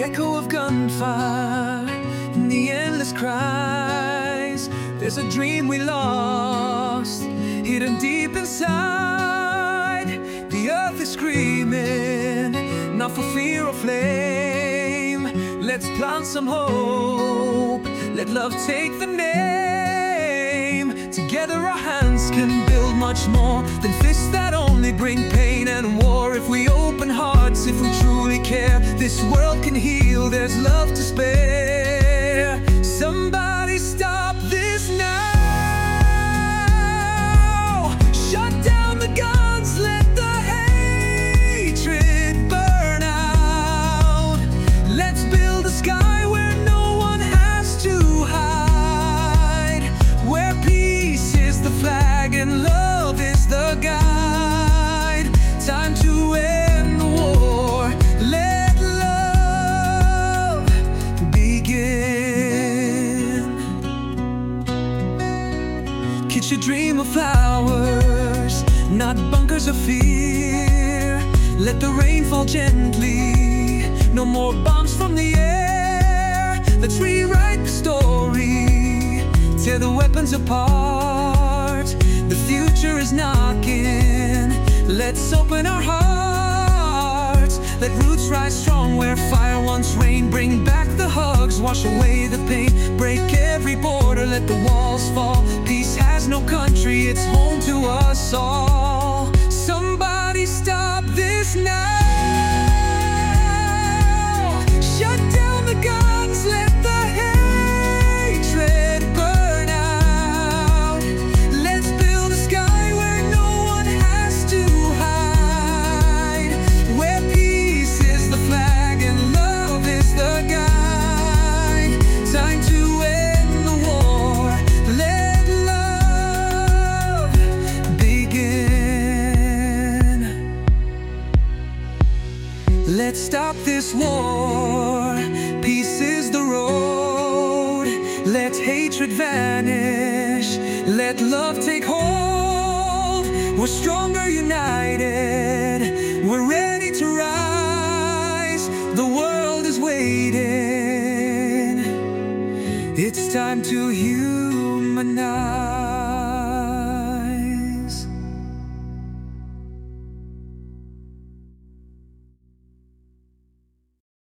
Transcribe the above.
echo of gunfire, in the endless cries. There's a dream we lost, hidden deep inside. The earth is screaming, not for fear or flame. Let's plant some hope, let love take the name. Together our hands can build much more than fists that only bring pain and war. If we open hearts, if we truly care, this world can heal, there's love to spare. Somebody stop this now. Shut down the guns, let the hatred burn out. Let's build a sky where no one has to hide, where peace is the flag and love is the guide. Time to end the war, let love begin. Kids should dream of flowers, not bunkers of fear. Let the rain fall gently, no more bombs from the air. Let's rewrite the story, tear the weapons apart. The future is knocking, let's open our hearts. Let roots rise strong where fire once reigned. Bring back the hugs, wash away the pain. Break every border, let the walls fall. Peace has no country, it's home to us all. Somebody stop this now. Shut down the guns, let the hatred burn out. Let's build a sky where no one has to hide, where peace is the flag and love is the guide. Time to end the war, let love begin. Let's stop this war, peace is the road. Let hatred vanish, let love take hold. We're stronger united, we're ready to rise. The world is waiting, it's time to humanize.